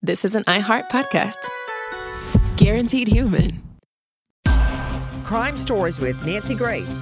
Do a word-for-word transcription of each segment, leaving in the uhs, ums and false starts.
This is an iHeart podcast. Guaranteed human. Crime Stories with Nancy Grace.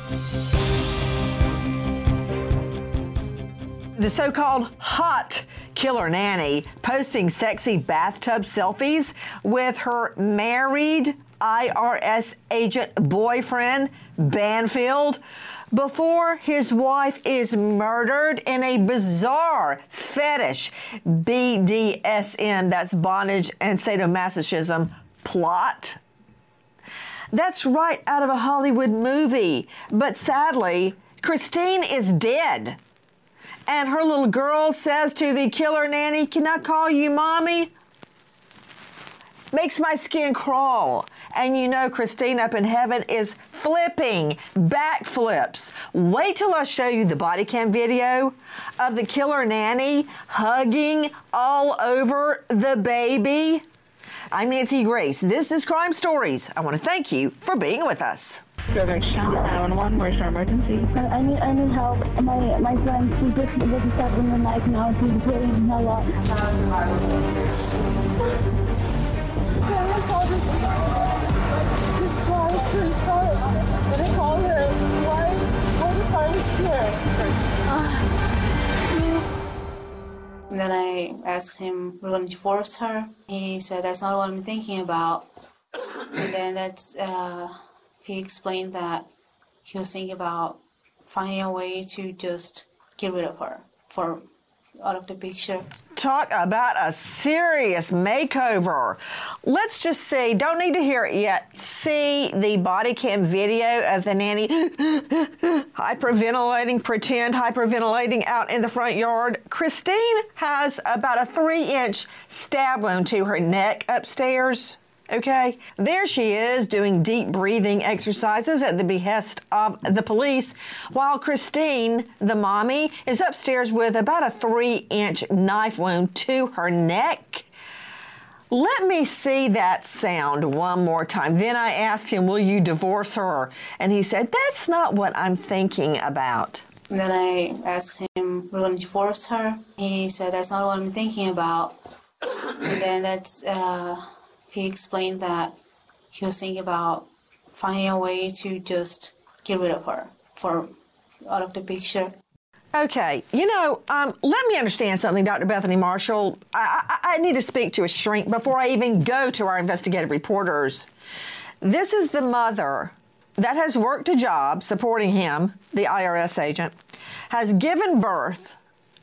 The so-called hot killer nanny posting sexy bathtub selfies with her married I R S agent boyfriend, Banfield, before his wife is murdered in a bizarre fetish B D S M, that's bondage and sadomasochism, plot. That's right out of a Hollywood movie. But sadly, Christine is dead. And her little girl says to the killer nanny, "Can I call you mommy?" Makes my skin crawl. And you know Christine up in heaven is flipping backflips. Wait till I show you the body cam video of the killer nanny hugging all over the baby. I'm Nancy Grace. This is Crime Stories. I want to thank you for being with us. nine one one, where's your emergency? I, I need I need help. My my friend, she just was stuck in the knife now. She's bleeding a lot. Can I call this this car? This car? Can I call her? Why? Why the car is here? And then I asked him, "We're going to divorce her?" He said, "That's not what I'm thinking about." And then that's uh, he explained that he was thinking about finding a way to just get rid of her for out of the picture. Talk about a serious makeover. Let's just see, don't need to hear it yet, see the body cam video of the nanny hyperventilating, pretend hyperventilating out in the front yard. Christine has about a three-inch stab wound to her neck upstairs. Okay, there she is doing deep breathing exercises at the behest of the police, while Christine, the mommy, is upstairs with about a three-inch knife wound to her neck. Let me see that sound one more time. Then I asked him, "Will you divorce her?" And he said, "That's not what I'm thinking about." And then I asked him, "We're going to divorce her?" He said, "That's not what I'm thinking about." And then that's uh, he explained that he was thinking about finding a way to just get rid of her for out of the picture. Okay, you know, um, let me understand something, Doctor Bethany Marshall. I, I, I need to speak to a shrink before I even go to our investigative reporters. This is the mother that has worked a job supporting him, the I R S agent, has given birth,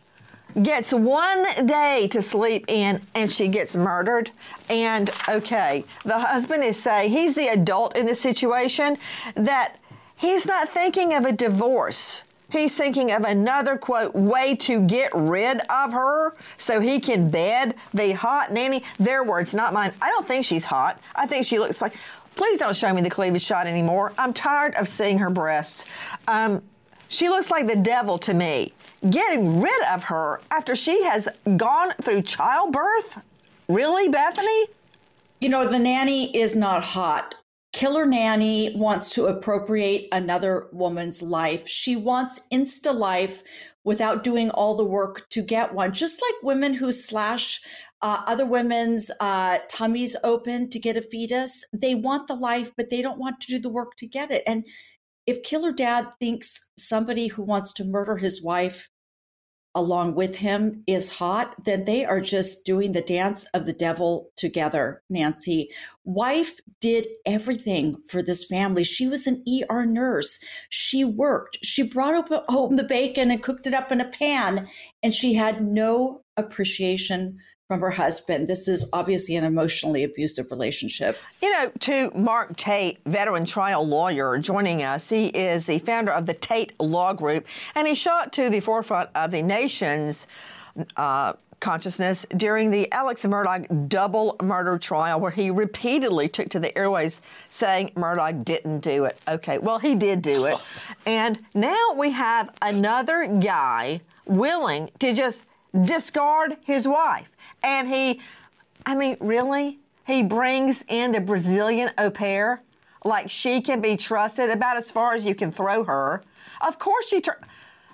gets one day to sleep in, and she gets murdered. And, okay, the husband is saying, he's the adult in the situation, that he's not thinking of a divorce. He's thinking of another, quote, way to get rid of her so he can bed the hot nanny. Their words, not mine. I don't think she's hot. I think she looks like, please don't show me the cleavage shot anymore. I'm tired of seeing her breasts. Um, she looks like the devil to me. Getting rid of her after she has gone through childbirth? Really, Bethany? You know, the nanny is not hot. Killer nanny wants to appropriate another woman's life. She wants insta life without doing all the work to get one. Just like women who slash uh, other women's uh, tummies open to get a fetus. They want the life, but they don't want to do the work to get it. And if Killer Dad thinks somebody who wants to murder his wife along with him is hot, then they are just doing the dance of the devil together, Nancy. Wife did everything for this family. She was an E R nurse. She worked. She brought up home the bacon and cooked it up in a pan, and she had no appreciation from her husband. This is obviously an emotionally abusive relationship. You know, to Mark Tate, veteran trial lawyer, joining us. He is the founder of the Tate Law Group, and he shot to the forefront of the nation's uh, consciousness during the Alex Murdaugh double murder trial, where he repeatedly took to the airways saying Murdaugh didn't do it. Okay, well, he did do it. And now we have another guy willing to just discard his wife. And he, I mean, really? He brings in the Brazilian au pair like she can be trusted about as far as you can throw her. Of course she, tr-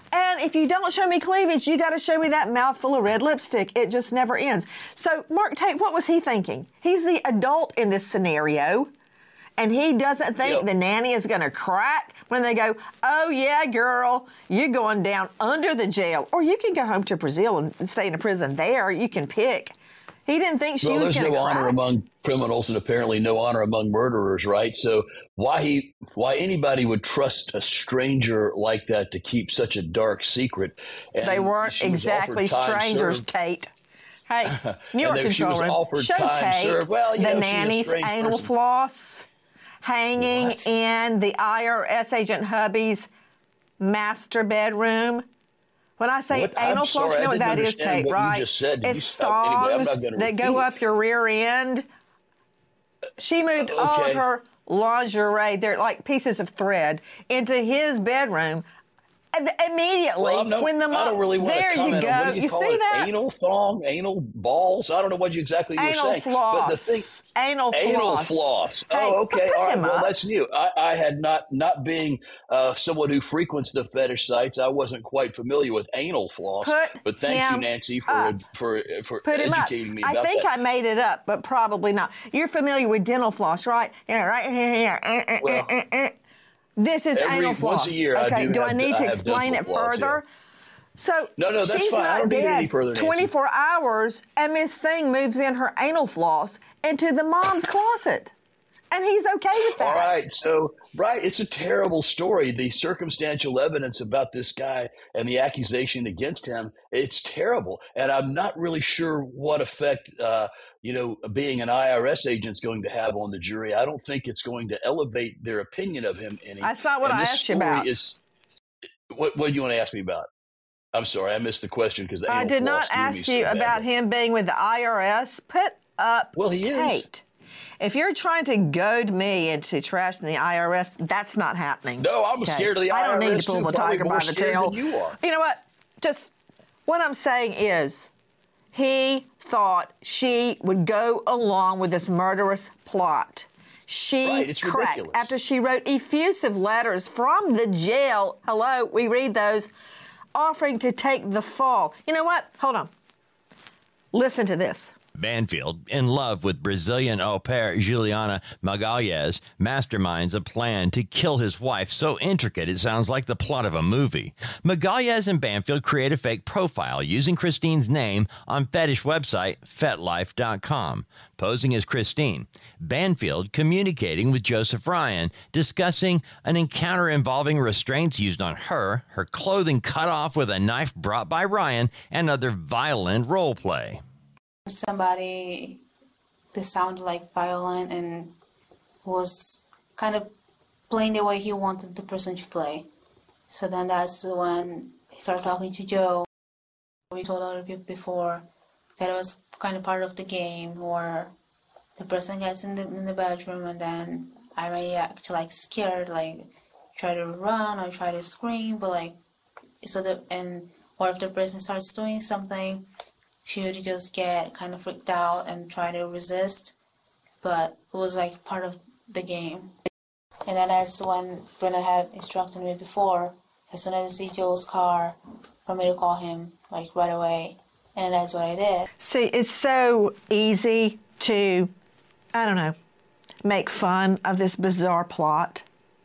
And if you don't show me cleavage, you got to show me that mouthful of red lipstick. It just never ends. So Mark Tate, what was he thinking? He's the adult in this scenario, and he doesn't think Yep. the nanny is going to crack when they go, oh, yeah, girl, you're going down under the jail. Or you can go home to Brazil and stay in a prison there. You can pick. He didn't think she Well, was there's going to no crack. honor among criminals and apparently no honor among murderers, right? So why he, why anybody would trust a stranger like that to keep such a dark secret? And They weren't she was exactly offered time strangers, served. Tate. Hey, New York And then she Control was Room, offered show time Tate served. Well, you the know, she's a nanny's strange anal person. floss hanging What? in the I R S agent hubby's master bedroom. When I say What? I'm anal floss, sorry, you know I what that didn't is, understand Tate, what you right? just said. Did you It's stop? Anyway, I'm thongs not gonna that go repeat up your rear end. She moved all of Okay. her lingerie, they're like pieces of thread, into his bedroom. And immediately, Well, I'm no- when the I don't mom, really want there to you comment go. on what do you, You call see it? that? Anal thong, anal balls. I don't know what you exactly you were Anal saying. floss. But the thing, Anal floss. Anal floss. Hey, Oh, okay. put All right. him Well, up. that's new. I, I had not, not being uh, someone who frequents the fetish sites, I wasn't quite familiar with anal floss. Put but thank him you, Nancy, for up. for for Put him up. educating me I about think that. I made it up, but probably not. You're familiar with dental floss, right? Yeah, right here. here. Eh, eh, Well, eh, eh, eh. This is every- anal once floss. a year I okay, do do I have- need I to have explain dental it floss, further? yeah. So No, no, that's she's fine. I not don't need it dead any further, Nancy. twenty-four hours, and Miss Thing moves in her anal floss into the mom's closet, and he's okay with that. All right. So, right. It's a terrible story. The circumstantial evidence about this guy and the accusation against him, it's terrible. And I'm not really sure what effect, uh, you know, being an I R S agent is going to have on the jury. I don't think it's going to elevate their opinion of him any. That's not what and I this asked you story about. Is, what, what do you want to ask me about? I'm sorry. I missed the question because I did not ask you about him being with the I R S. Put up Well, he is. Tate. If you're trying to goad me into trashing the I R S, that's not happening. No, I'm scared of the I don't I R S need to pull too, the probably tiger more by the scared tail. than you are. You know what? Just what I'm saying is, he thought she would go along with this murderous plot. She Right, it's cracked ridiculous. after she wrote effusive letters from the jail. Hello, we read those, offering to take the fall. You know what? Hold on. Listen to this. Banfield, in love with Brazilian au pair Juliana Magalhães, masterminds a plan to kill his wife so intricate it sounds like the plot of a movie. Magalhães and Banfield create a fake profile using Christine's name on fetish website fetlife dot com, posing as Christine. Banfield communicating with Joseph Ryan, discussing an encounter involving restraints used on her, her clothing cut off with a knife brought by Ryan, and other violent role play. Somebody that sounded like violent and was kind of playing the way he wanted the person to play. So then that's when he started talking to Joe. We told other people before that it was kind of part of the game where the person gets in the in the bedroom and then I may act like scared, like try to run or try to scream, but like so the and or if the person starts doing something, she would just get kind of freaked out and try to resist, but it was like part of the game. And then that's when Brenda had instructed me before, as soon as I see Joe's car, for me to call him like right away, and that's what I did. See, it's so easy to, I don't know, make fun of this bizarre plot.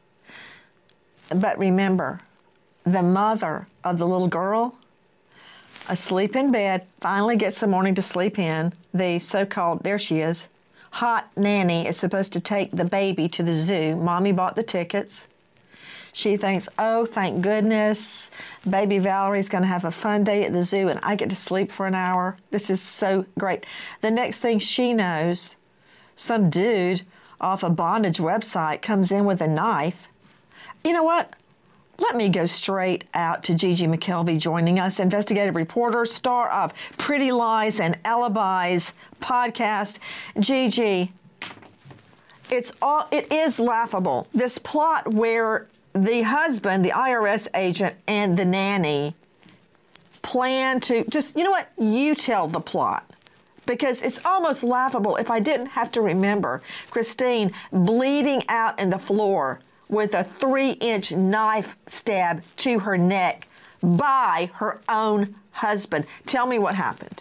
But remember, the mother of the little girl, asleep in bed, finally gets some morning to sleep in. The so-called, there she is, hot nanny is supposed to take the baby to the zoo. Mommy bought the tickets. She thinks, oh, thank goodness, baby Valerie's going to have a fun day at the zoo and I get to sleep for an hour. This is so great. The next thing she knows, some dude off a bondage website comes in with a knife. You know what? Let me go straight out to Gigi McKelvey joining us, investigative reporter, star of Pretty Lies and Alibis podcast. Gigi, it's all, it is laughable. This plot where the husband, the I R S agent, and the nanny plan to just, you know what? You tell the plot. Because it's almost laughable if I didn't have to remember Christine bleeding out in the floor with a three-inch knife stab to her neck by her own husband. Tell me what happened.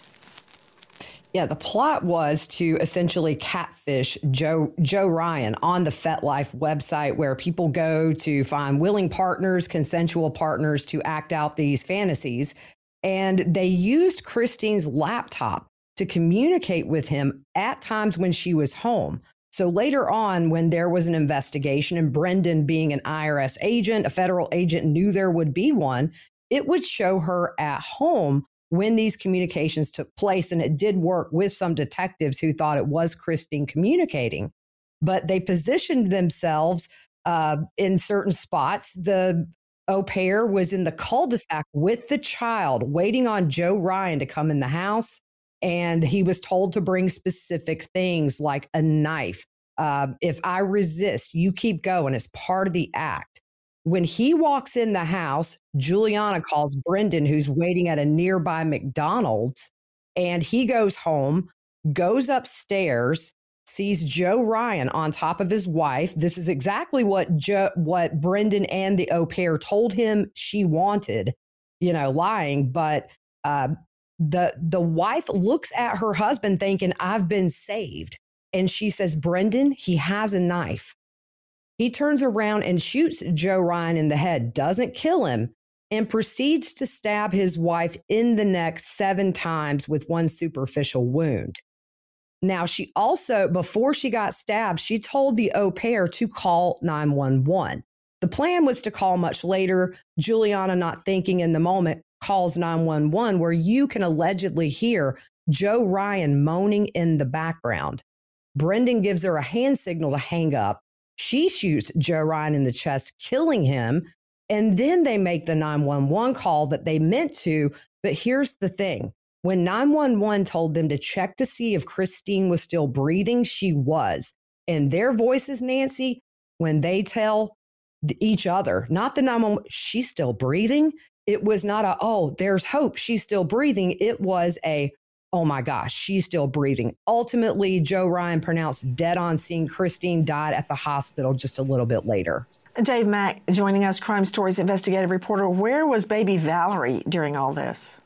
Yeah, the plot was to essentially catfish Joe Joe Ryan on the FetLife website, where people go to find willing partners, consensual partners to act out these fantasies. And they used Christine's laptop to communicate with him at times when she was home. So later on, when there was an investigation and Brendan, being an I R S agent, a federal agent, knew there would be one, it would show her at home when these communications took place. And it did work with some detectives who thought it was Christine communicating. But they positioned themselves uh, in certain spots. The au pair was in the cul-de-sac with the child, waiting on Joe Ryan to come in the house. And he was told to bring specific things like a knife. Uh, if I resist, you keep going. It's part of the act. When he walks in the house, Juliana calls Brendan, who's waiting at a nearby McDonald's, and he goes home, goes upstairs, sees Joe Ryan on top of his wife. This is exactly what jo- what Brendan and the au pair told him she wanted, you know, lying. But uh, the the wife looks at her husband thinking, I've been saved. And she says, Brendan, he has a knife. He turns around and shoots Joe Ryan in the head, doesn't kill him, and proceeds to stab his wife in the neck seven times with one superficial wound. Now, she also, before she got stabbed, she told the au pair to call nine one one. The plan was to call much later. Juliana, not thinking in the moment, calls nine one one, where you can allegedly hear Joe Ryan moaning in the background. Brendan gives her a hand signal to hang up. She shoots Joe Ryan in the chest, killing him. And then they make the nine one one call that they meant to. But here's the thing. When nine one one told them to check to see if Christine was still breathing, she was. And their voices, Nancy, when they tell each other, not the nine one one, she's still breathing. It was not a, oh, there's hope, she's still breathing. It was a, oh my gosh, she's still breathing. Ultimately, Joe Ryan pronounced dead on scene. Christine died at the hospital just a little bit later. Dave Mack joining us, Crime Stories investigative reporter. Where was baby Valerie during all this?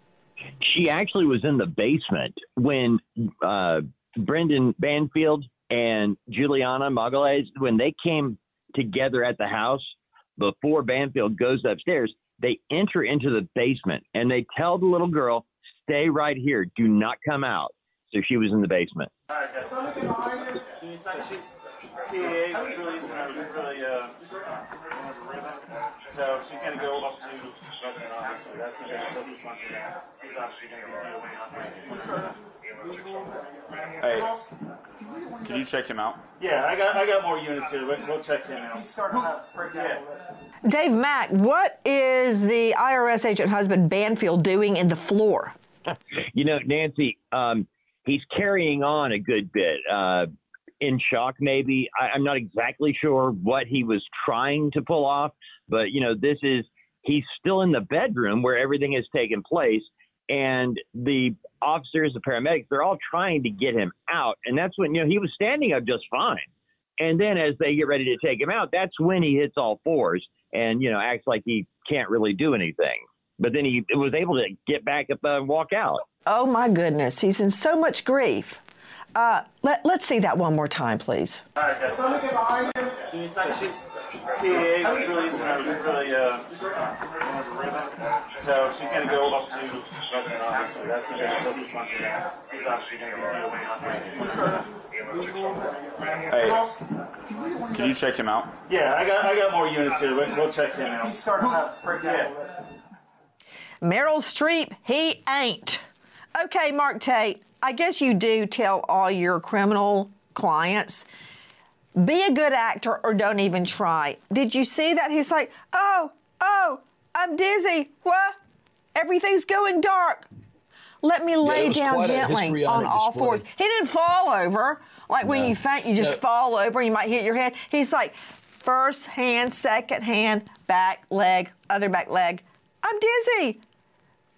She actually was in the basement when uh, Brendan Banfield and Juliana Magalhaes, when they came together at the house before Banfield goes upstairs, they enter into the basement and they tell the little girl, stay right here. Do not come out. So she was in the basement. All right, guys. She's big, really, really, uh, so she's going to go up to, obviously, that's going to be the closest one to that. He's obviously going to be away. Hey, can you check him out? Yeah, I got I got more units here. We'll check him out. He's starting to freak out a little bit. Dave Mack, what is the I R S agent husband Banfield doing in the floor? You know, Nancy, um, he's carrying on a good bit, uh, in shock maybe. I, I'm not exactly sure what he was trying to pull off, but, you know, this is, he's still in the bedroom where everything has taken place. And the officers, the paramedics, they're all trying to get him out. And that's when, you know, he was standing up just fine. And then as they get ready to take him out, that's when he hits all fours and, you know, acts like he can't really do anything. But then he was able to get back up and walk out. Oh, my goodness. He's in so much grief. Uh, let, let's see that one more time, please. All right, guys. So she's big, really, really, uh, so she's going to go up to, obviously, that's going to be the closest one to that. He's obviously going to be away. Hey, can you check him out? Yeah, I got I got more units here. We'll check him out. He's starting to freak out a little bit. Meryl Streep, he ain't. Okay, Mark Tate, I guess you do tell all your criminal clients, be a good actor or don't even try. Did you see that? He's like, oh, oh, I'm dizzy. What? Everything's going dark. Let me lay yeah, down gently on all display. fours. He didn't fall over. Like when no. you faint, you just no. fall over and you might hit your head. He's like, first hand, second hand, back leg, other back leg. I'm dizzy.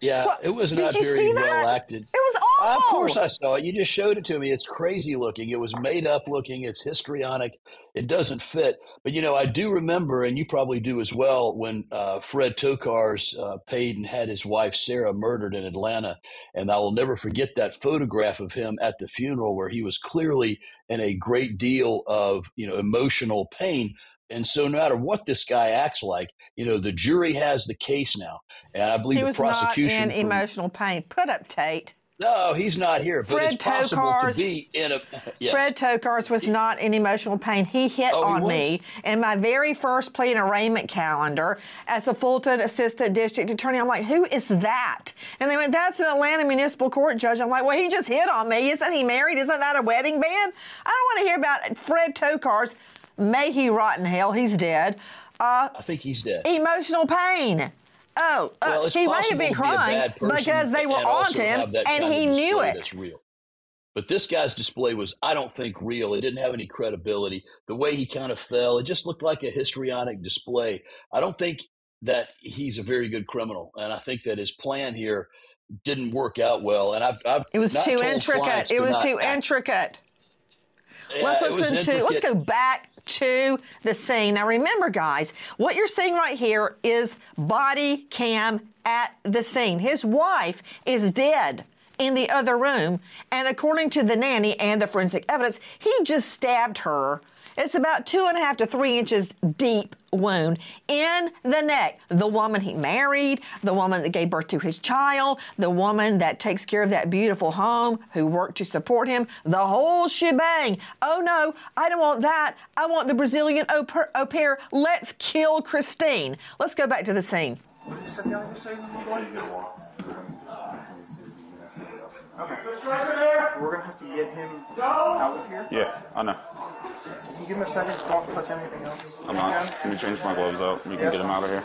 Yeah, What? it was Did not you very see that? well acted. It was awful. Of course I saw it. You just showed it to me. It's crazy looking. It was made up looking. It's histrionic. It doesn't fit. But, you know, I do remember, and you probably do as well, when uh, Fred Tokars uh, paid and had his wife Sarah murdered in Atlanta. And I will never forget that photograph of him at the funeral where he was clearly in a great deal of, you know, emotional pain. And so no matter what this guy acts like, you know, the jury has the case now. And I believe he the was prosecution. not in from, emotional pain. Put up, Tate. No, he's not here. But Fred it's possible Tokars, to be in a. Yes. Fred Tokars was he, not in emotional pain. He hit oh, on he me in my very first plea and arraignment calendar as a Fulton Assistant District Attorney. I'm like, who is that? And they went, that's an Atlanta Municipal Court judge. I'm like, well, he just hit on me. Isn't he married? Isn't that a wedding band? I don't want to hear about Fred Tokars. May he rot in hell. He's dead. Uh, I think he's dead. Emotional pain. Oh, uh, well, he might have been crying be because they were on him and he knew it. That's real. But this guy's display was, I don't think, real. It didn't have any credibility. The way he kind of fell, it just looked like a histrionic display. I don't think that he's a very good criminal. And I think that his plan here didn't work out well. And I've, I've It was not too told intricate. It was too act. intricate. Yeah, let's it was listen to, intricate. let's go back to the scene. Now remember, guys, what you're seeing right here is body cam at the scene. His wife is dead in the other room, and according to the nanny and the forensic evidence, he just stabbed her. It's about two and a half to three inches deep wound in the neck. The woman he married, the woman that gave birth to his child, the woman that takes care of that beautiful home, who worked to support him, the whole shebang. Oh no, I don't want that. I want the Brazilian au pair. Au pair. Let's kill Christine. Let's go back to the scene. What did Santiago say? Okay. We're gonna have to get him out of here. Yeah, I know. Can you give him a second? Don't touch anything else. I'm not. Can you change my gloves out? You can get him out of here.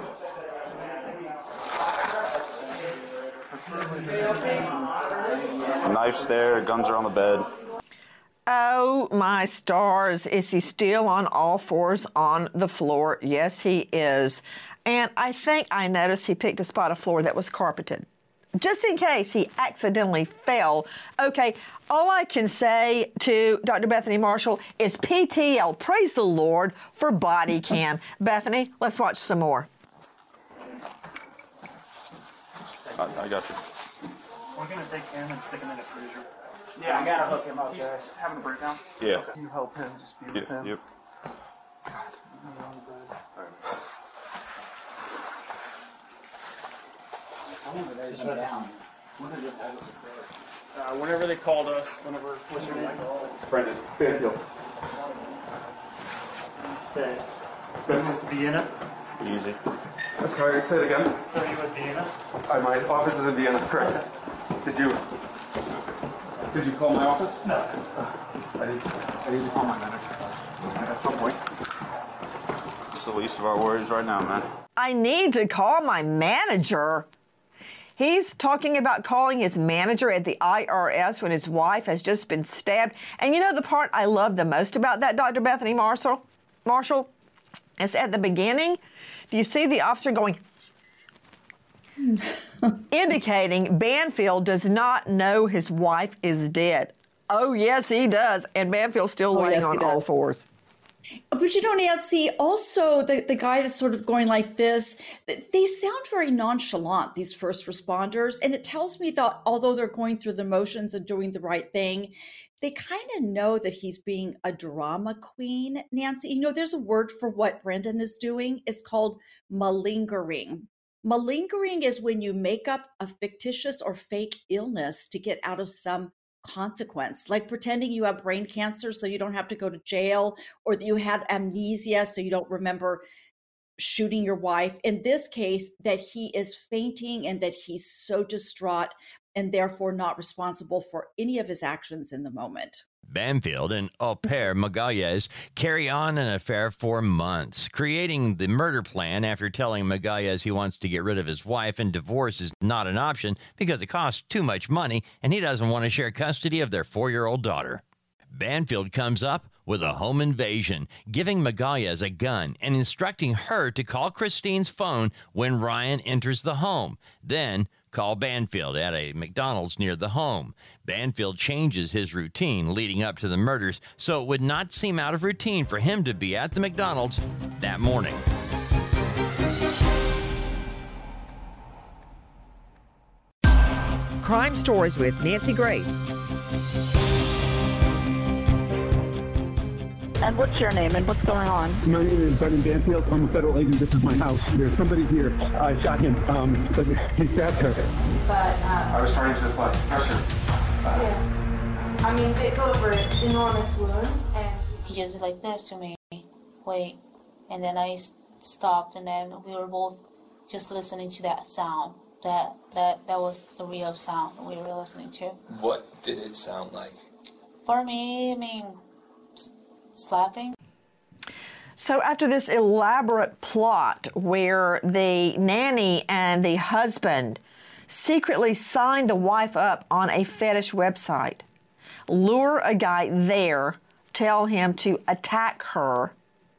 Knife's there. Guns are on the bed. Oh, my stars. Is he still on all fours on the floor? Yes, he is. And I think I noticed he picked a spot of floor that was carpeted, just in case he accidentally fell. Okay, all I can say to Doctor Bethany Marshall is P T L. Praise the Lord for body cam. Bethany, let's watch some more. I, I got you. We're going to take him and stick him in a freezer. Yeah, I got to hook him up, guys. Having a breakdown? Yeah. Okay. You help him, just be with Yep. him. Yep. Uh, whenever they called us, whenever, what's your name? Brendan. Banfield. Say, this is Vienna. Easy. Sorry, say it again. So you with Vienna? Uh, my office is in Vienna, correct. Did you Did you call my office? No. I need, I need to call my manager at some point. It's the least of our worries right now, man. I need to call my manager. He's talking about calling his manager at the I R S when his wife has just been stabbed. And you know the part I love the most about that, Doctor Bethany Marshall? Marshall? It's at the beginning. Do you see the officer going, indicating Banfield does not know his wife is dead? Oh, yes, he does. And Banfield's still Oh, laying yes, he on all does. fours. But you know, Nancy, also the, the guy that's sort of going like this, they sound very nonchalant, these first responders. And it tells me that although they're going through the motions and doing the right thing, they kind of know that he's being a drama queen, Nancy. You know, there's a word for what Brendan is doing. It's called malingering. Malingering is when you make up a fictitious or fake illness to get out of some consequence, like pretending you have brain cancer so you don't have to go to jail, or that you had amnesia so you don't remember shooting your wife. In this case, that he is fainting and that he's so distraught and therefore not responsible for any of his actions in the moment. Banfield and au pair Magalhães carry on an affair for months, creating the murder plan after telling Magalhães he wants to get rid of his wife and divorce is not an option because it costs too much money and he doesn't want to share custody of their four-year-old daughter. Banfield comes up with a home invasion, giving Magalhães a gun and instructing her to call Christine's phone when Ryan enters the home. Then call Banfield at a McDonald's near the home. Banfield changes his routine leading up to the murders, so it would not seem out of routine for him to be at the McDonald's that morning. Crime Stories with Nancy Grace. And what's your name and what's going on? My name is Brendan Banfield. I'm a federal agent. This is my house. There's somebody here. I shot him. Um, but he stabbed her. But uh, I was trying to just like pressure. Uh, yeah. I mean, they, those were enormous wounds, and He just like this to me. Wait. And then I s- stopped, and then we were both just listening to that sound. That that that was the real sound we were listening to. What did it sound like? For me, I mean, s- slapping. So after this elaborate plot where the nanny and the husband secretly signed the wife up on a fetish website, lure a guy there, tell him to attack her,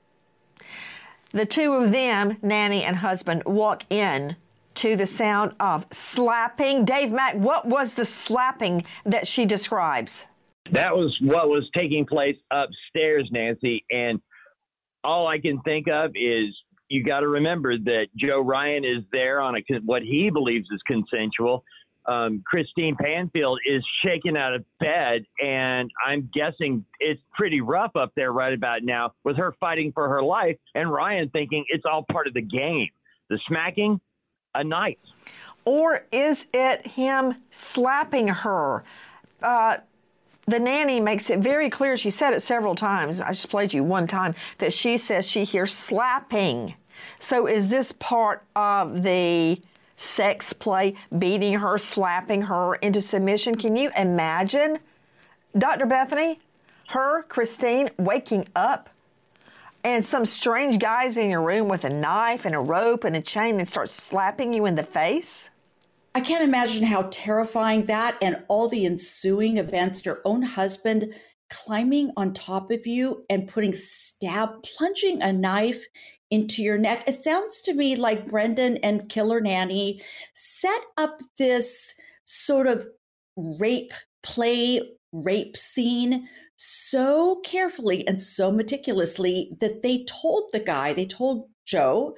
the two of them, nanny and husband, walk in to the sound of slapping. Dave Mack, what was the slapping that she describes? That was what was taking place upstairs, Nancy. And all I can think of is you got to remember that Joe Ryan is there on a what he believes is consensual. Um, Christine Panfield is shaken out of bed, and I'm guessing it's pretty rough up there right about now with her fighting for her life and Ryan thinking it's all part of the game. The smacking, a knife. Or is it him slapping her? Uh, the nanny makes it very clear, she said it several times, I just played you one time, that she says she hears slapping. So is this part of the sex play, beating her, slapping her into submission? Can you imagine, Doctor Bethany, her, Christine, waking up and some strange guy's in your room with a knife and a rope and a chain and starts slapping you in the face? I can't imagine how terrifying that and all the ensuing events, your own husband climbing on top of you and putting stab, plunging a knife into your neck. It sounds to me like Brendan and Killer Nanny set up this sort of rape play, rape scene so carefully and so meticulously that they told the guy, they told Joe,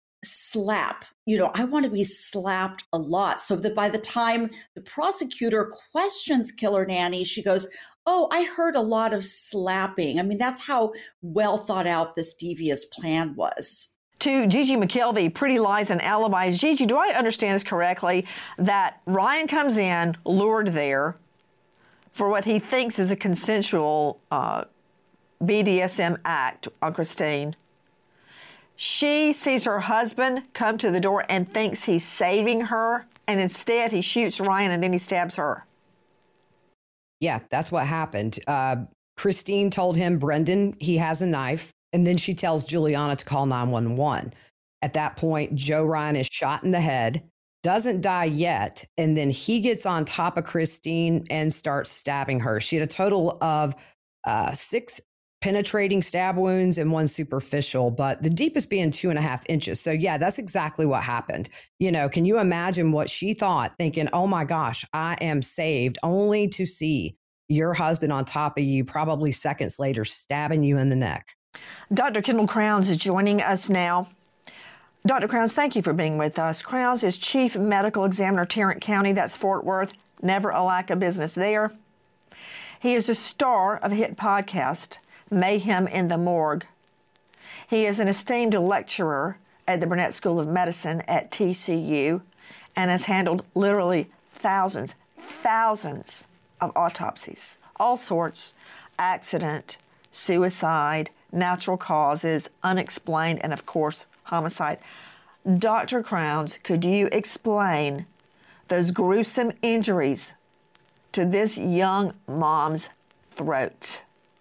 slap, you know, I want to be slapped a lot. So that by the time the prosecutor questions Killer Nanny, she goes, oh, I heard a lot of slapping. I mean, that's how well thought out this devious plan was. To Gigi McKelvey, Pretty Lies and Alibis. Gigi, do I understand this correctly that Ryan comes in, lured there, for what he thinks is a consensual uh, B D S M act on Christine? She sees her husband come to the door and thinks he's saving her, and instead he shoots Ryan and then he stabs her. Yeah, that's what happened. Uh, Christine told him, Brendan, he has a knife. And then she tells Juliana to call nine one one. At that point, Joe Ryan is shot in the head, doesn't die yet. And then he gets on top of Christine and starts stabbing her. She had a total of uh, six penetrating stab wounds and one superficial, but the deepest being two and a half inches. So yeah, that's exactly what happened. You know, can you imagine what she thought, thinking, oh my gosh, I am saved, only to see your husband on top of you, probably seconds later, stabbing you in the neck. Doctor Kendall Crowns is joining us now. Doctor Crowns, thank you for being with us. Crowns is Chief Medical Examiner, Tarrant County. That's Fort Worth. Never a lack of business there. He is a star of a hit podcast, Mayhem in the Morgue. He is an esteemed lecturer at the Burnett School of Medicine at T C U and has handled literally thousands, thousands of autopsies, all sorts, accident, suicide, natural causes, unexplained, and of course, homicide. Doctor Crowns, could you explain those gruesome injuries to this young mom's throat?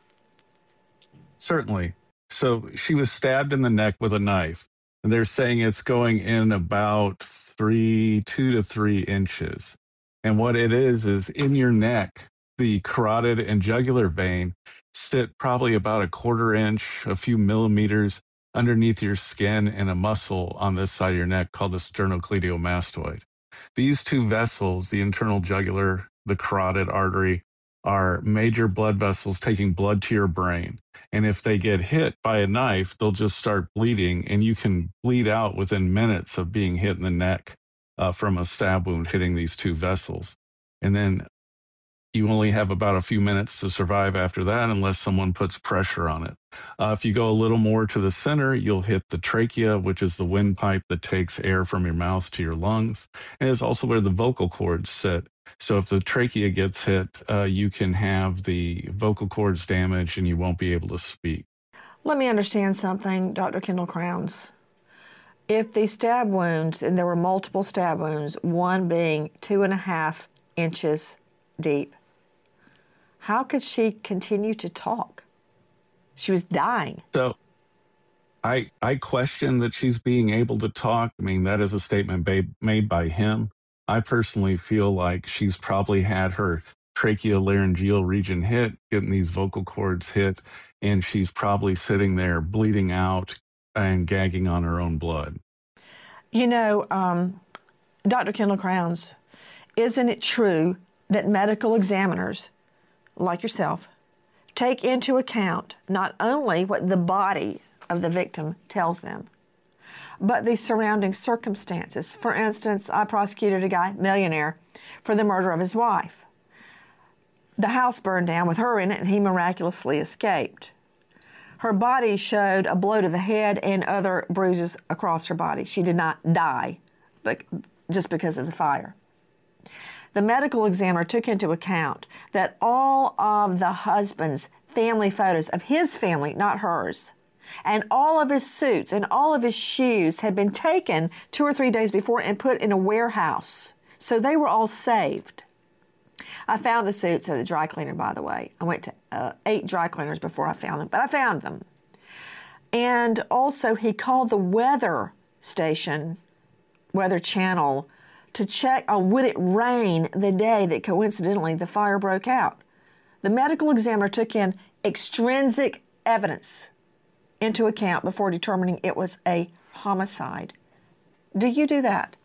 Certainly. So she was stabbed in the neck with a knife, and they're saying it's going in about three, two to three inches. And what it is, is in your neck, the carotid and jugular vein sit probably about a quarter inch, a few millimeters underneath your skin and a muscle on this side of your neck called the sternocleidomastoid. These two vessels, the internal jugular, the carotid artery, are major blood vessels taking blood to your brain. And if they get hit by a knife, they'll just start bleeding, and you can bleed out within minutes of being hit in the neck uh, from a stab wound hitting these two vessels. And then you only have about a few minutes to survive after that unless someone puts pressure on it. Uh, if you go a little more to the center, you'll hit the trachea, which is the windpipe that takes air from your mouth to your lungs. And it's also where the vocal cords sit. So if the trachea gets hit, uh, you can have the vocal cords damaged and you won't be able to speak. Let me understand something, Doctor Kendall Crowns. If the stab wounds, and there were multiple stab wounds, one being two and a half inches deep, how could she continue to talk? She was dying. So I I question that she's being able to talk. I mean, that is a statement ba- made by him. I personally feel like she's probably had her tracheolaryngeal region hit, getting these vocal cords hit, and she's probably sitting there bleeding out and gagging on her own blood. You know, um, Doctor Kendall Crowns, isn't it true that medical examiners like yourself take into account not only what the body of the victim tells them, but the surrounding circumstances? For instance, I prosecuted a guy, millionaire, for the murder of his wife. The house burned down with her in it, and he miraculously escaped. Her body showed a blow to the head and other bruises across her body. She did not die, but just because of the fire. The medical examiner took into account that all of the husband's family photos of his family, not hers, and all of his suits and all of his shoes had been taken two or three days before and put in a warehouse. So they were all saved. I found the suits at a dry cleaner, by the way. I went to uh, eight dry cleaners before I found them, but I found them. And also he called the weather station, Weather Channel, to check on would it rain the day that coincidentally the fire broke out. The medical examiner took in extrinsic evidence into account before determining it was a homicide. Do you do that?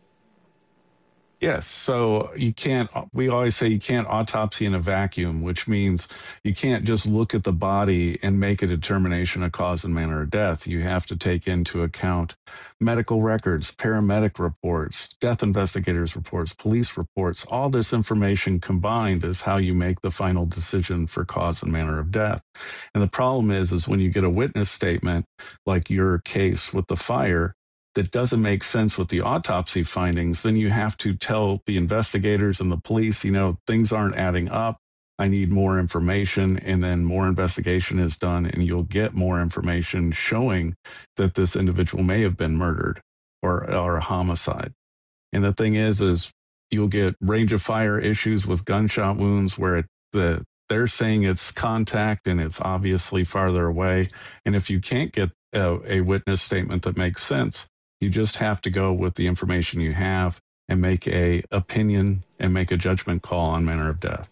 Yes. So you can't, we always say you can't autopsy in a vacuum, which means you can't just look at the body and make a determination of cause and manner of death. You have to take into account medical records, paramedic reports, death investigators' reports, police reports. All this information combined is how you make the final decision for cause and manner of death. And the problem is, is when you get a witness statement, like your case with the fire, that doesn't make sense with the autopsy findings, then you have to tell the investigators and the police, you know, things aren't adding up. I need more information. And then more investigation is done, and you'll get more information showing that this individual may have been murdered or, or a homicide. And the thing is, is you'll get range of fire issues with gunshot wounds where it, the they're saying it's contact and it's obviously farther away. And if you can't get a, a witness statement that makes sense, you just have to go with the information you have and make a opinion and make a judgment call on manner of death.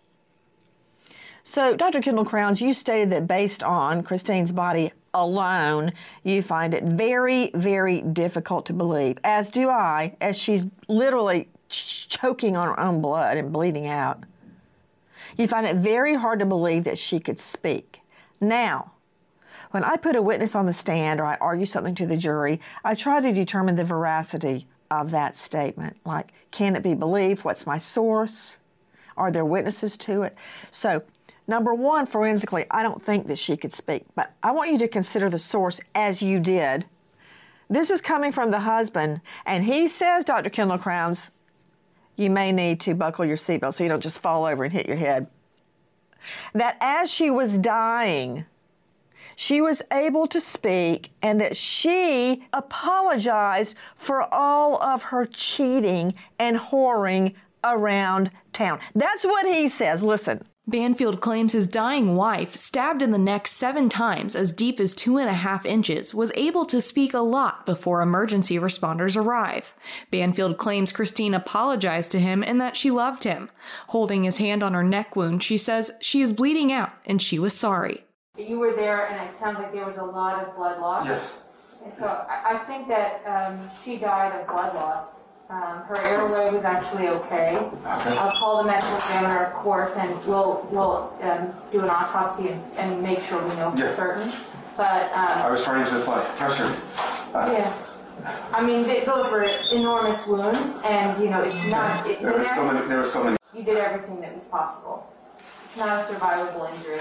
So, Doctor Kendall Crowns, you stated that based on Christine's body alone, you find it very, very difficult to believe, as do I, as she's literally ch- choking on her own blood and bleeding out. You find it very hard to believe that she could speak. Now, when I put a witness on the stand or I argue something to the jury, I try to determine the veracity of that statement. Like, can it be believed? What's my source? Are there witnesses to it? So, number one, forensically, I don't think that she could speak. But I want you to consider the source as you did. This is coming from the husband, and he says, Doctor Kendall Crowns, you may need to buckle your seatbelt so you don't just fall over and hit your head. That as she was dying, she was able to speak, and that she apologized for all of her cheating and whoring around town. That's what he says. Listen. Banfield claims his dying wife, stabbed in the neck seven times as deep as two and a half inches, was able to speak a lot before emergency responders arrive. Banfield claims Christine apologized to him and that she loved him. Holding his hand on her neck wound, she says she is bleeding out and she was sorry. You were there, and it sounds like there was a lot of blood loss. Yes. And so I, I think that um, she died of blood loss. Um, her airway was actually okay. I'll call the medical examiner, of course, and we'll we'll um, do an autopsy and, and make sure we know for Yes. certain. But um, I was trying to apply pressure. Uh, yeah, I mean th- those were enormous wounds, and you know it's not. It, There were so many. There were so many. You did everything that was possible. It's not a survivable injury.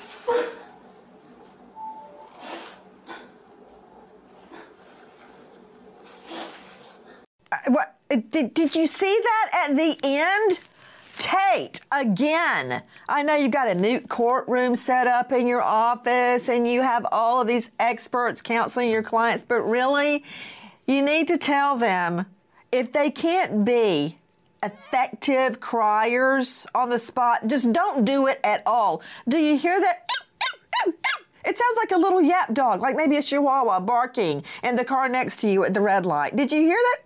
Uh, What did, did you see that at the end? Tate, again. I know you've got a new courtroom set up in your office and you have all of these experts counseling your clients, but really, you need to tell them if they can't be effective criers on the spot, just don't do it at all. Do you hear that? It sounds like a little yap dog, like maybe a chihuahua barking in the car next to you at the red light. Did you hear that?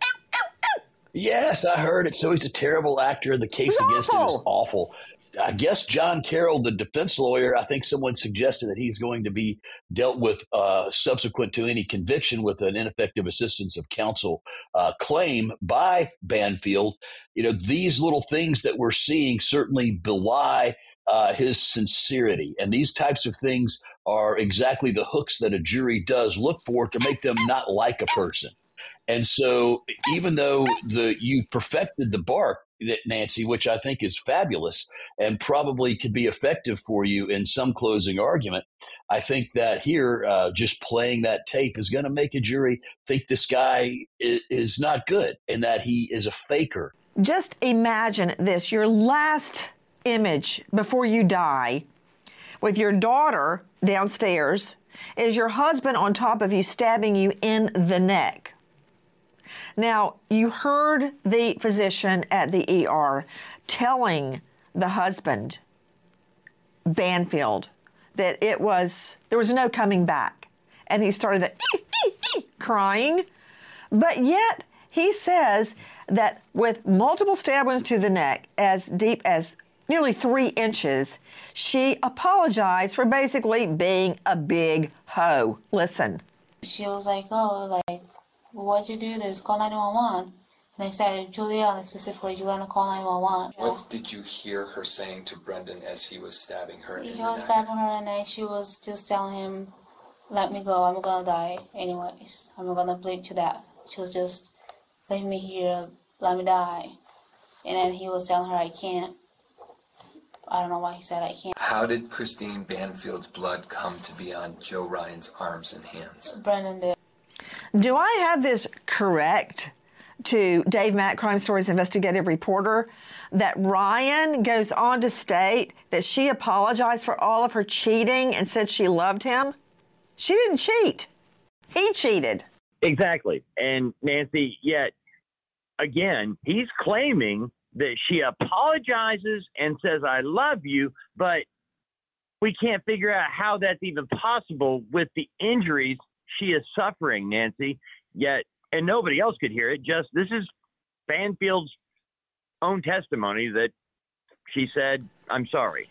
Yes, I heard it. So he's a terrible actor. The case against him is awful. I guess John Carroll, the defense lawyer, I think someone suggested that he's going to be dealt with uh, subsequent to any conviction with an ineffective assistance of counsel uh, claim by Banfield. You know, these little things that we're seeing certainly belie uh, his sincerity. And these types of things are exactly the hooks that a jury does look for to make them not like a person. And so even though the you perfected the bark, Nancy, which I think is fabulous and probably could be effective for you in some closing argument, I think that here uh, just playing that tape is going to make a jury think this guy is, is not good and that he is a faker. Just imagine this, your last image before you die with your daughter downstairs is your husband on top of you stabbing you in the neck. Now, you heard the physician at the E R telling the husband, Banfield, that it was, there was no coming back. And he started the crying. But yet, he says that with multiple stab wounds to the neck, as deep as nearly three inches, she apologized for basically being a big hoe. Listen. She was like, oh, like, why'd you do this? Call nine one one. And I said, Juliana, specifically, Juliana, call nine one one. What did you hear her saying to Brendan as he was stabbing her in He the was neck? stabbing her and then she was just telling him, let me go, I'm gonna die anyways. I'm gonna bleed to death. She was just, leave me here, let me die. And then he was telling her, I can't. I don't know why he said I can't. How did Christine Banfield's blood come to be on Joe Ryan's arms and hands? Brendan did. Do I have this correct to Dave Mack, Crime Stories investigative reporter, that Ryan goes on to state that she apologized for all of her cheating and said she loved him? She didn't cheat. He cheated. Exactly. And Nancy, yet again, he's claiming that she apologizes and says, I love you, but we can't figure out how that's even possible with the injuries she is suffering, Nancy. Yet, and nobody else could hear it, just this is Banfield's own testimony that she said, I'm sorry.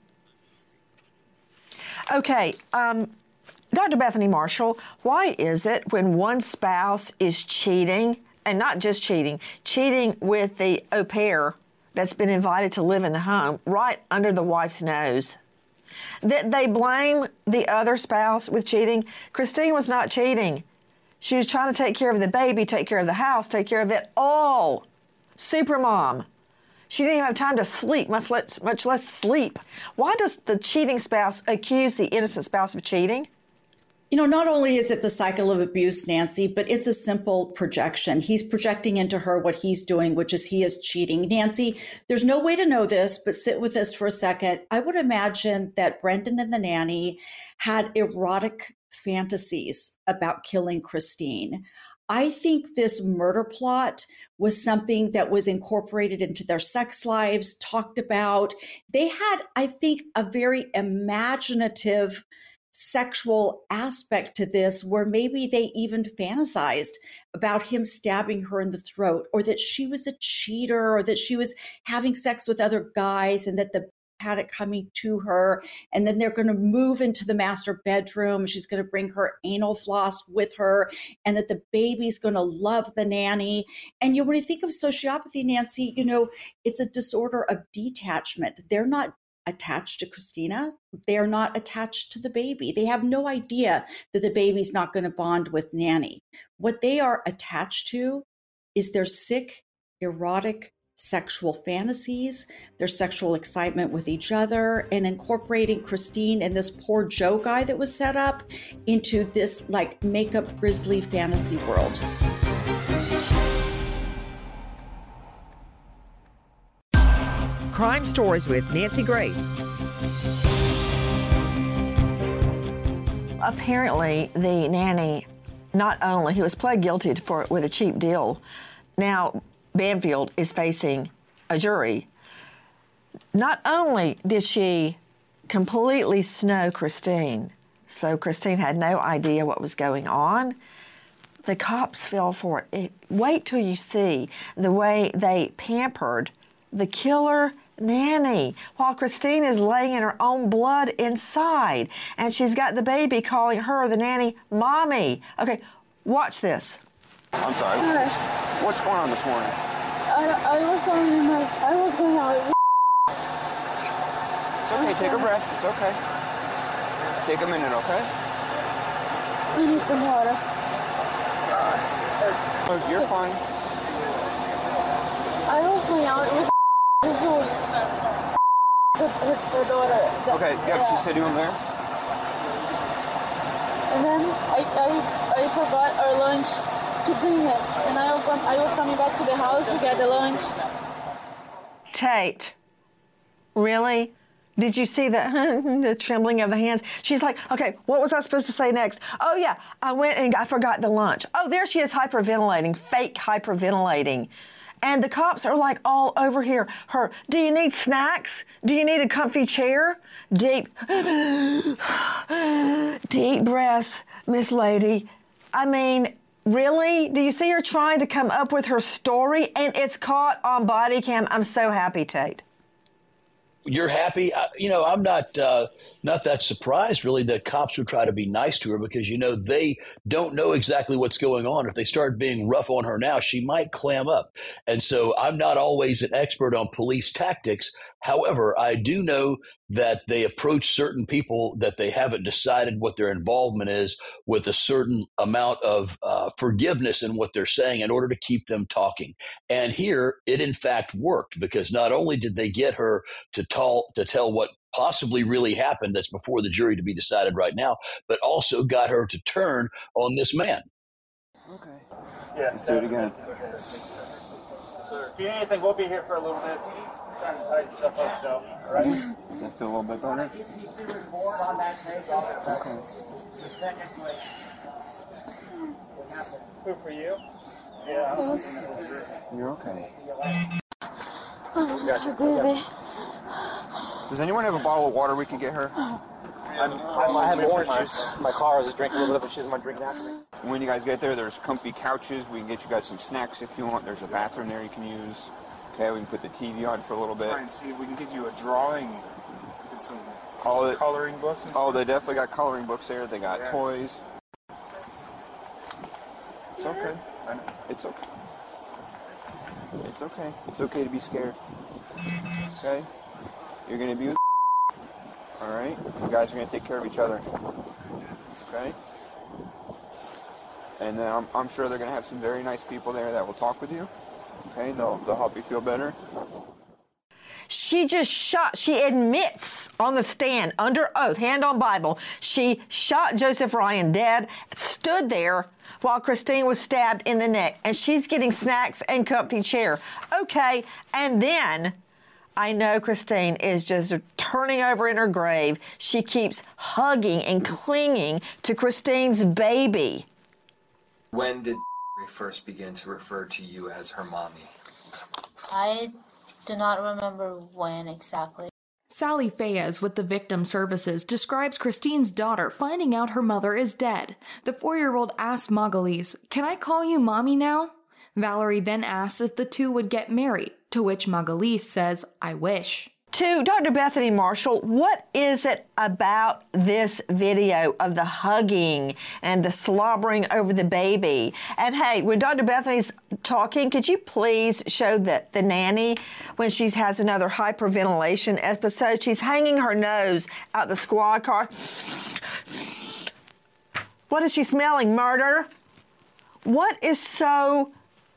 Okay, um, Doctor Bethany Marshall, why is it when one spouse is cheating, and not just cheating, cheating with the au pair that's been invited to live in the home right under the wife's nose, that they blame the other spouse with cheating? Christine was not cheating. She was trying to take care of the baby, take care of the house, take care of it all. Supermom. She didn't even have time to sleep, much less, much less sleep. Why does the cheating spouse accuse the innocent spouse of cheating? You know, not only is it the cycle of abuse, Nancy, but it's a simple projection. He's projecting into her what he's doing, which is he is cheating. Nancy, there's no way to know this, but sit with this for a second. I would imagine that Brendan and the nanny had erotic fantasies about killing Christine. I think this murder plot was something that was incorporated into their sex lives, talked about. They had, I think, a very imaginative sexual aspect to this, where maybe they even fantasized about him stabbing her in the throat, or that she was a cheater, or that she was having sex with other guys, and that the had it coming to her. And then they're going to move into the master bedroom. She's going to bring her anal floss with her, and that the baby's going to love the nanny. And you know, when you think of sociopathy, Nancy, you know, it's a disorder of detachment. They're not attached to Christina. They're not attached to the baby. They have no idea that the baby's not going to bond with nanny. What they are attached to is their sick, erotic, sexual fantasies, their sexual excitement with each other, and incorporating Christine and this poor Joe guy that was set up into this like makeup grizzly fantasy world. Crime Stories with Nancy Grace. Apparently, the nanny, not only, he was pled guilty for with a cheap deal. Now, Banfield is facing a jury. Not only did she completely snow Christine, so Christine had no idea what was going on, the cops fell for it. Wait till you see the way they pampered the killer nanny while Christine is laying in her own blood inside, and she's got the baby calling her, the nanny, mommy. Okay, watch this. I'm sorry. Hi. What's going on this morning? I, I was on my, I was going out. It's okay, take a breath. It's okay. Take a minute, okay? I need some water. Oh, you're fine. I was going out with the, her, her daughter. The, Okay, yep, yeah. she's sitting over there. And then I, I, I forgot our lunch to bring it. And I, I was coming back to the house to get the lunch. Tate, really? Did you see the, the trembling of the hands? She's like, okay, what was I supposed to say next? Oh, yeah, I went and I forgot the lunch. Oh, there she is hyperventilating, fake hyperventilating. And the cops are like all over here. Her, do you need snacks? Do you need a comfy chair? Deep, deep breaths, Miss Lady. I mean, really? Do you see her trying to come up with her story? And it's caught on body cam. I'm so happy, Tate. You're happy? I, you know, I'm not uh, not that surprised, really, that cops would try to be nice to her because, you know, they don't know exactly what's going on. If they start being rough on her now, she might clam up. And so I'm not always an expert on police tactics. However, I do know that they approach certain people that they haven't decided what their involvement is with a certain amount of uh, forgiveness in what they're saying in order to keep them talking. And here it in fact worked, because not only did they get her to tell, to tell what possibly really happened, that's before the jury to be decided right now, but also got her to turn on this man. Okay. Yeah. Let's do it again. Sir, if you need anything, we'll be here for a little bit. Trying to tighten stuff up, so, all right? Does that feel a little bit better? Okay. Food for you? Yeah. You're okay. I'm dizzy. Does anyone have a bottle of water we can get her? I'm, I'm, I have orange juice in my car. I was just drinking a little bit of it. She doesn't mind drinking after me. When you guys get there, there's comfy couches. We can get you guys some snacks if you want. There's a bathroom there you can use. Okay, we can put the T V on for a little bit. Try and see if we can get you a drawing. Get some, get All some the, coloring books and Oh, stuff. they definitely got coloring books there. They got Yeah. toys. It's okay. It's okay. It's okay. It's okay to be scared. Okay? You're going to be with all right? You guys are going to take care of each other. Okay? And then I'm, I'm sure they're going to have some very nice people there that will talk with you. Okay? They'll, they'll help you feel better. She just shot, she admits on the stand, under oath, hand on Bible, she shot Joseph Ryan dead, stood there while Christine was stabbed in the neck, and she's getting snacks and comfy chair. Okay, and then I know Christine is just turning over in her grave. She keeps hugging and clinging to Christine's baby. When did first begin to refer to you as her mommy? I do not remember when exactly. Sally Fayez with the Victim Services describes Christine's daughter finding out her mother is dead. The four-year-old asks Magalise, "Can I call you mommy now?" Valerie then asks if the two would get married, to which Magalise says, "I wish." To Doctor Bethany Marshall, what is it about this video of the hugging and the slobbering over the baby? And hey, when Doctor Bethany's talking, could you please show the, the nanny when she has another hyperventilation episode? She's hanging her nose out the squad car. What is she smelling? Murder? What is so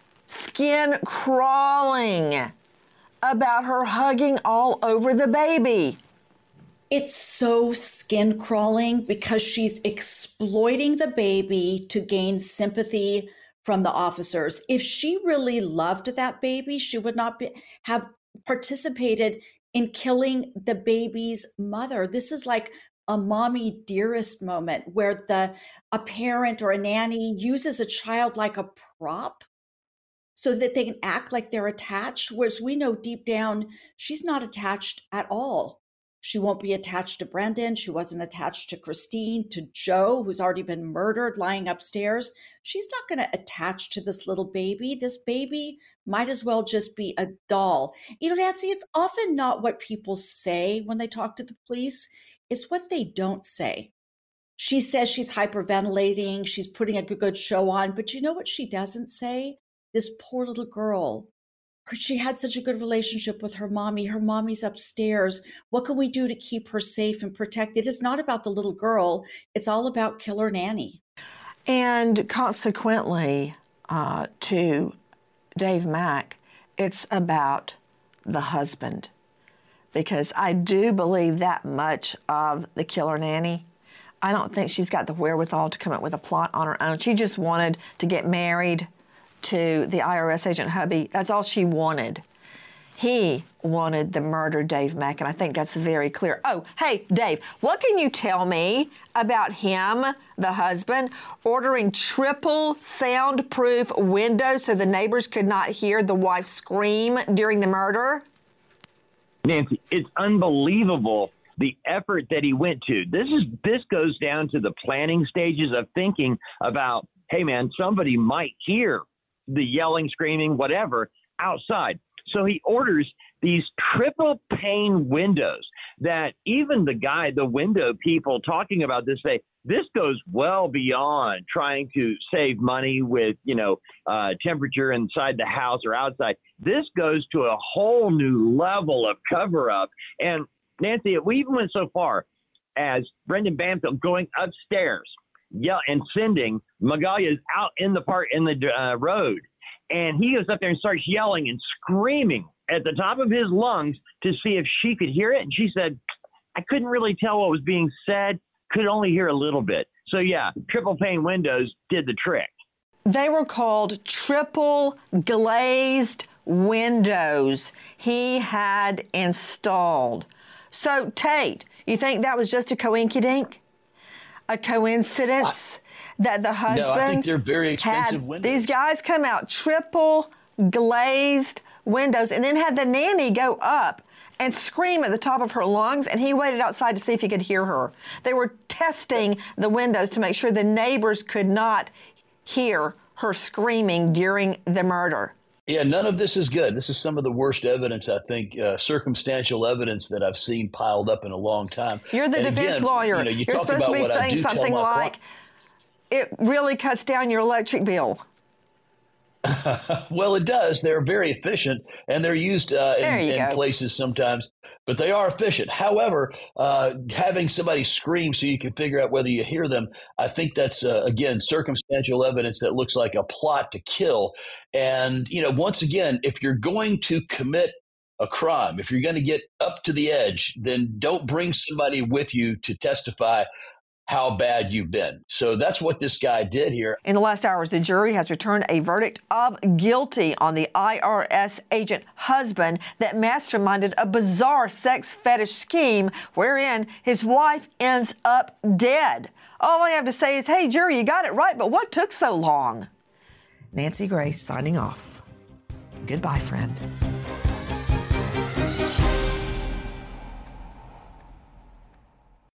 skin crawling about her hugging all over the baby? It's so skin crawling because she's exploiting the baby to gain sympathy from the officers. If she really loved that baby, she would not be, have participated in killing the baby's mother. This is like a mommy dearest moment where the a parent or a nanny uses a child like a prop so that they can act like they're attached, whereas we know deep down she's not attached at all. She won't be attached to Brendan. She wasn't attached to Christine, to Joe, who's already been murdered, lying upstairs. She's not going to attach to this little baby. This baby might as well just be a doll. You know, Nancy, it's often not what people say when they talk to the police. It's what they don't say. She says she's hyperventilating. She's putting a good show on. But you know what she doesn't say? This poor little girl, she had such a good relationship with her mommy. Her mommy's upstairs. What can we do to keep her safe and protected? It's not about the little girl. It's all about Killer Nanny. And consequently, uh, to Dave Mack, it's about the husband. Because I do believe that much of the Killer Nanny. I don't think she's got the wherewithal to come up with a plot on her own. She just wanted to get married to the I R S agent hubby. That's all she wanted. He wanted the murdered Dave Mack, and I think that's very clear. Oh, hey, Dave, what can you tell me about him, the husband, ordering triple soundproof windows so the neighbors could not hear the wife scream during the murder? Nancy, it's unbelievable the effort that he went to. This is this goes down to the planning stages of thinking about, hey, man, somebody might hear the yelling, screaming, whatever, outside. So he orders these triple pane windows that even the guy, the window people talking about this say, this goes well beyond trying to save money with, you know, uh, temperature inside the house or outside. This goes to a whole new level of cover up. And Nancy, we even went so far as Brendan Banfield going upstairs yell and sending Magalia out in the park in the uh, road. And he goes up there and starts yelling and screaming at the top of his lungs to see if she could hear it. And she said, I couldn't really tell what was being said, could only hear a little bit. So yeah, triple pane windows did the trick. They were called triple glazed windows he had installed. So Tate, you think that was just a coinkydink? A coincidence I, that the husband no, I think they're very expensive had windows. These guys come out triple glazed windows and then had the nanny go up and scream at the top of her lungs, and he waited outside to see if he could hear her. They were testing the windows to make sure the neighbors could not hear her screaming during the murder. Yeah, none of this is good. This is some of the worst evidence, I think, uh, circumstantial evidence that I've seen piled up in a long time. You're the and defense again, lawyer. You know, you You're supposed to be saying something like, it really cuts down your electric bill. Well, it does. They're very efficient, and they're used uh, in, in places sometimes, but they are efficient. However, uh, having somebody scream so you can figure out whether you hear them, I think that's, uh, again, circumstantial evidence that looks like a plot to kill. And, you know, once again, if you're going to commit a crime, if you're going to get up to the edge, then don't bring somebody with you to testify how bad you've been. So that's what this guy did here. In the last hours, the jury has returned a verdict of guilty on the I R S agent husband that masterminded a bizarre sex fetish scheme wherein his wife ends up dead. All I have to say is, hey, jury, you got it right, but what took so long? Nancy Grace signing off. Goodbye, friend.